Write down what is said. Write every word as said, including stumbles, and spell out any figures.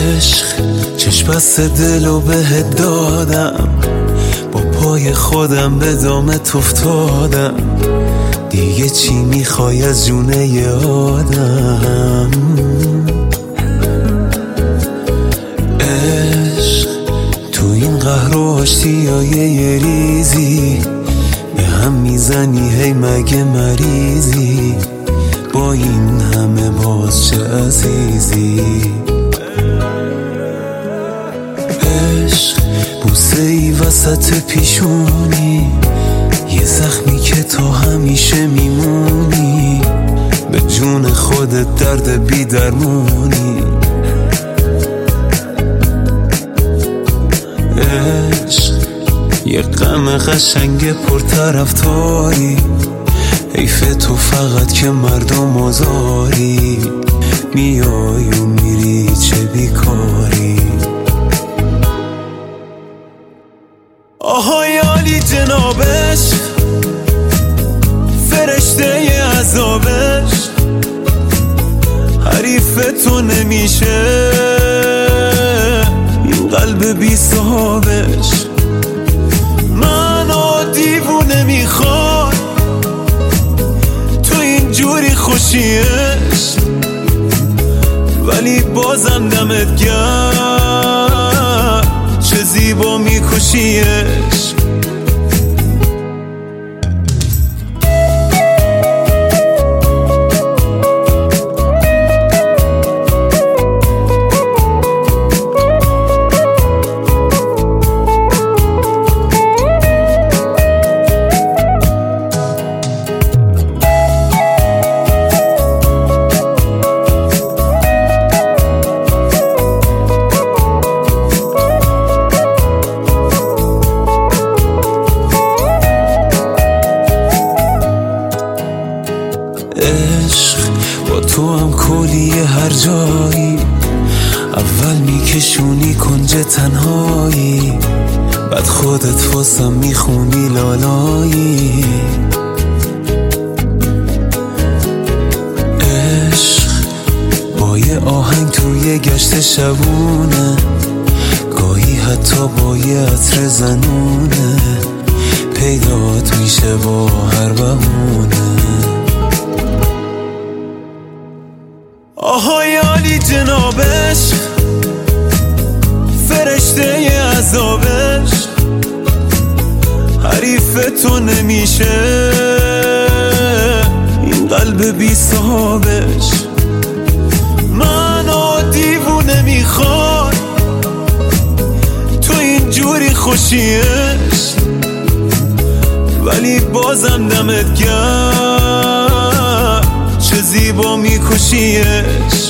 عشق چشم بست دلو بهت دادم، با پای خودم به دامت افتادم، دیگه چی میخوای از جونه ی آدم؟ عشق تو این قهر و آشتیای یه ریزی به هم میزنی، هی مگه مریضی؟ با این همه باز چه عزیزی؟ عشق بوسه ای وسط پیشونی، یه زخمی که تو همیشه میمونی، به جون خودت درد بی درمونی. عشق یه غم قشنگ پرطرفداری، حیف تو فقط که مردم آزاری، میای و میری چه بیکاری. آهای عالی جنابش، فرشته ی عذابش، حریف تو نمیشه این قلب بی صاحبش. منو دیوونه میخواد تو اینجوری خوشیش، ولی بازم دمت گرم چه زیبا میکشیش. عشق با تو هم کلیه هر جایی، اول میکشونی کنج تنهایی، بعد خودت واسم میخونی لالایی. عشق با یه آهنگ توی گشت شبونه، گاهی حتی با یه عطر زنونه، پیدات میشه با هر بهونه. آهای عالی جنابش، فرشته ی عذابش، حریف تو نمیشه این قلب بی صاحبش. منو دیوونه میخواد تو اینجوری خوشیش، ولی بازم دمت گرم چه زیبا میکشیش.